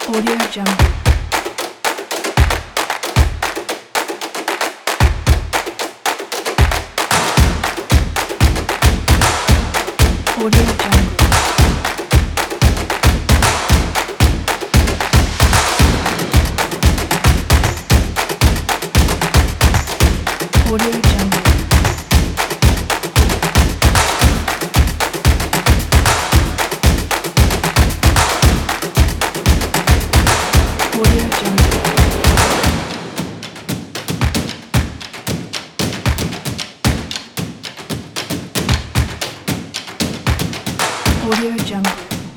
Audio Jungle. Audio Jungle. Audio Jungle. Audio Jungle. Audio Jungle.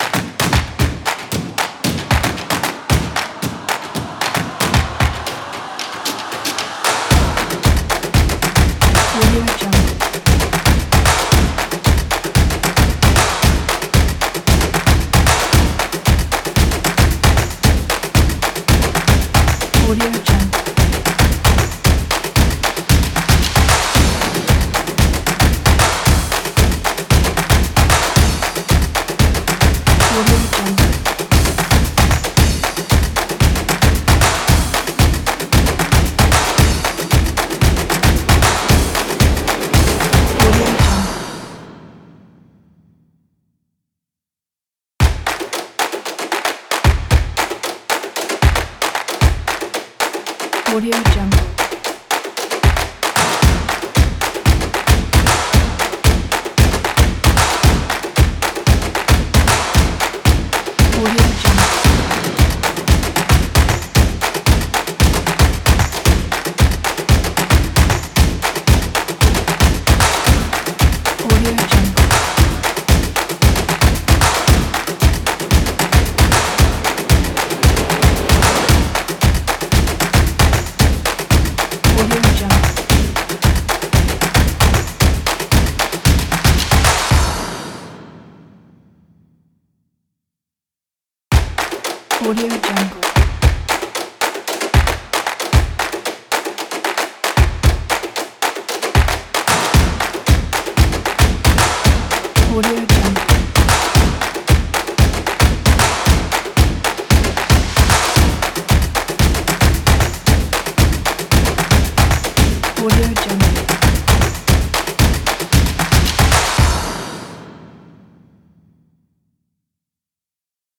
Audio Jungle. Audio Jungle. Audio Jungle. Audio Jungle. Audio Jungle. Audio Jungle. Audio Jungle. Audio Jungle. Audio Jungle. Audio